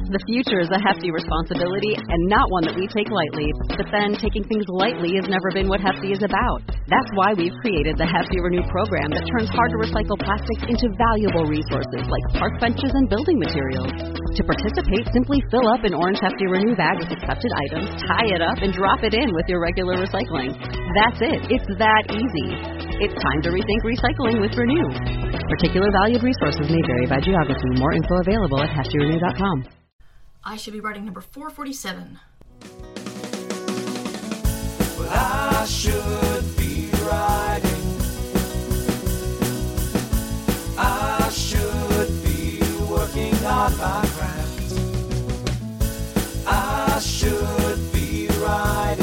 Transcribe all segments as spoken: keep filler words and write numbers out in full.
The future is a hefty responsibility and not one that we take lightly. But then, taking things lightly has never been what Hefty is about. That's why we've created the Hefty Renew program that turns hard-to-recycle plastics into valuable resources like park benches and building materials. To participate, simply fill up an orange Hefty Renew bag with accepted items, tie it up, and drop it in with your regular recycling. That's it. It's that easy. It's time to rethink recycling with Renew. Particular valued resources may vary by geography. More info available at hefty renew dot com. I should be writing number four forty-seven. Well, I should be writing. I should be working on my craft. I should be writing.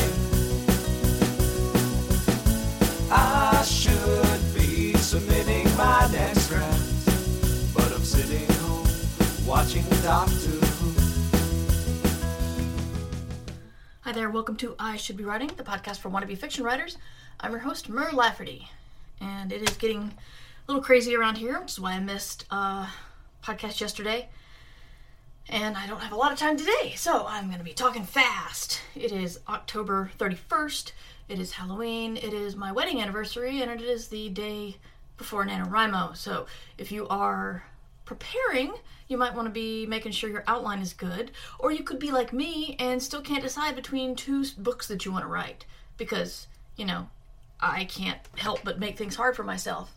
I should be submitting my next draft. But I'm sitting home watching Doctor Who. Hi there, welcome to I Should Be Writing, the podcast for wannabe fiction writers. I'm your host, Mur Lafferty, and it is getting a little crazy around here, which is why I missed a uh, podcast yesterday, and I don't have a lot of time today, so I'm going to be talking fast. It is October thirty-first, it is Halloween, it is my wedding anniversary, and it is the day before NaNoWriMo, so if you are preparing, you might want to be making sure your outline is good, or you could be like me and still can't decide between two books that you want to write, because, you know, I can't help but make things hard for myself.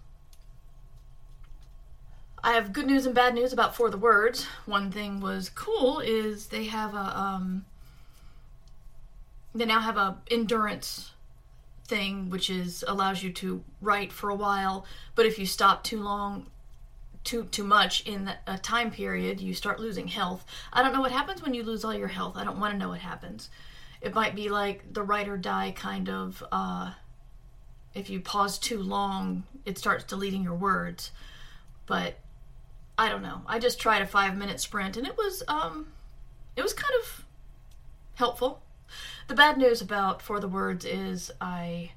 I have good news and bad news about For the Words. One thing was cool is they have a, um, they now have a endurance thing, which is, allows you to write for a while, but if you stop too long, too too much in a time period, you start losing health. I don't know what happens when you lose all your health. I don't want to know what happens. It might be like the write or die kind of, uh, if you pause too long, it starts deleting your words. But I don't know. I just tried a five minute sprint and it was, um, it was kind of helpful. The bad news about For the Words is I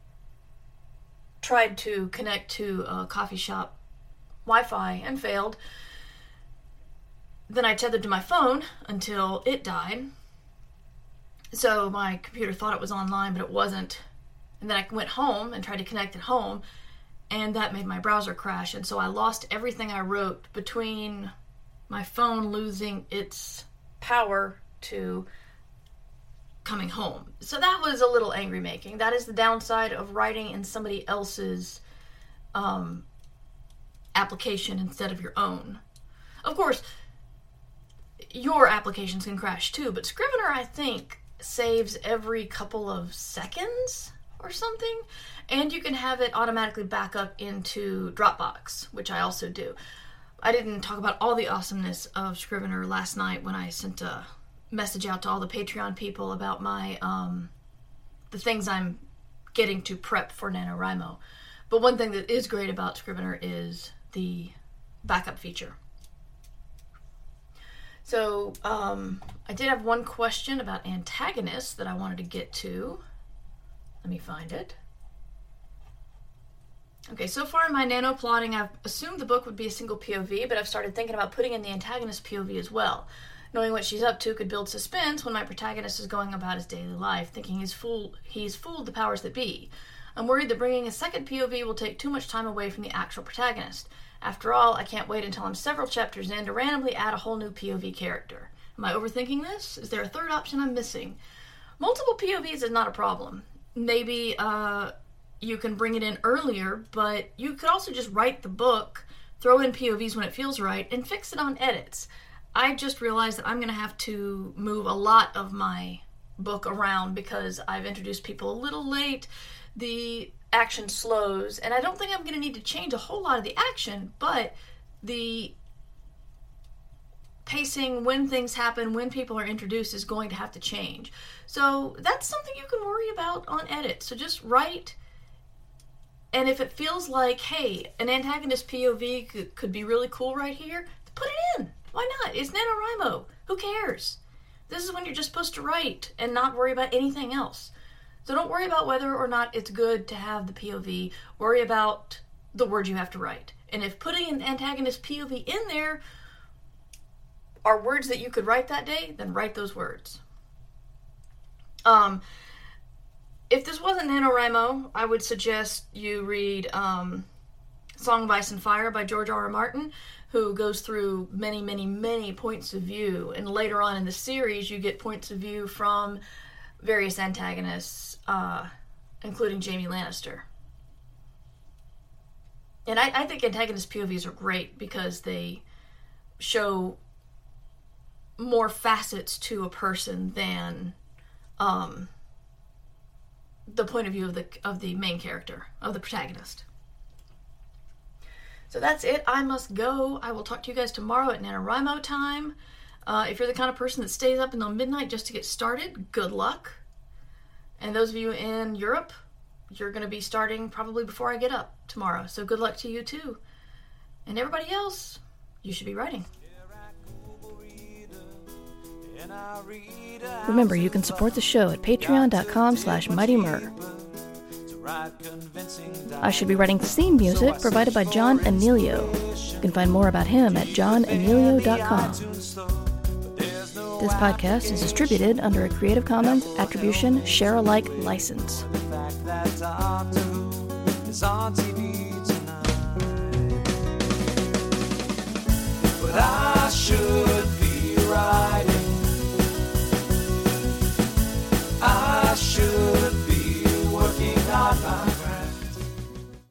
tried to connect to a coffee shop Wi-Fi and failed. Then I tethered to my phone until it died. So my computer thought it was online, but it wasn't. And then I went home and tried to connect at home, and that made my browser crash. And so I lost everything I wrote between my phone losing its power to coming home. So that was a little angry making. That is the downside of writing in somebody else's um, application instead of your own. Of course, your applications can crash too, but Scrivener, I think, saves every couple of seconds or something, and you can have it automatically back up into Dropbox, which I also do. I didn't talk about all the awesomeness of Scrivener last night when I sent a message out to all the Patreon people about my um, the things I'm getting to prep for NaNoWriMo. But one thing that is great about Scrivener is the backup feature. So, um, I did have one question about antagonists that I wanted to get to. Let me find it. Okay, so far in my nano plotting, I've assumed the book would be a single P O V, but I've started thinking about putting in the antagonist P O V as well. Knowing what she's up to could build suspense when my protagonist is going about his daily life, thinking he's fooled, he's fooled the powers that be. I'm worried that bringing a second P O V will take too much time away from the actual protagonist. After all, I can't wait until I'm several chapters in to randomly add a whole new P O V character. Am I overthinking this? Is there a third option I'm missing? Multiple P O Vs is not a problem. Maybe uh, you can bring it in earlier, but you could also just write the book, throw in P O Vs when it feels right, and fix it on edits. I just realized that I'm going to have to move a lot of my book around because I've introduced people a little late. The action slows, and I don't think I'm going to need to change a whole lot of the action, but the pacing, when things happen, when people are introduced, is going to have to change. So that's something you can worry about on edit. So just write, and if it feels like, hey, an antagonist P O V could, could be really cool right here, put it in. Why not? It's NaNoWriMo. Who cares? This is when you're just supposed to write and not worry about anything else. So don't worry about whether or not it's good to have the P O V. Worry about the words you have to write. And if putting an antagonist P O V in there are words that you could write that day, then write those words. Um, if this wasn't NaNoWriMo, I would suggest you read um, Song of Ice and Fire by George R. R. Martin, who goes through many, many, many points of view. And later on in the series, you get points of view from various antagonists, uh, including Jaime Lannister. And I, I think antagonist P O Vs are great because they show more facets to a person than um, the point of view of the of the main character, of the protagonist. So that's it. I must go. I will talk to you guys tomorrow at NaNoWriMo time. Uh, if you're the kind of person that stays up until midnight just to get started, good luck. And those of you in Europe, you're going to be starting probably before I get up tomorrow. So good luck to you too. And everybody else, you should be writing. Remember, you can support the show at patreon.com slash mightymur. I Should Be Writing theme music provided by John Anelio. You can find more about him at john anelio dot com. This podcast is distributed under a Creative Commons Attribution Share-alike license. The fact that Doctor Who is on T V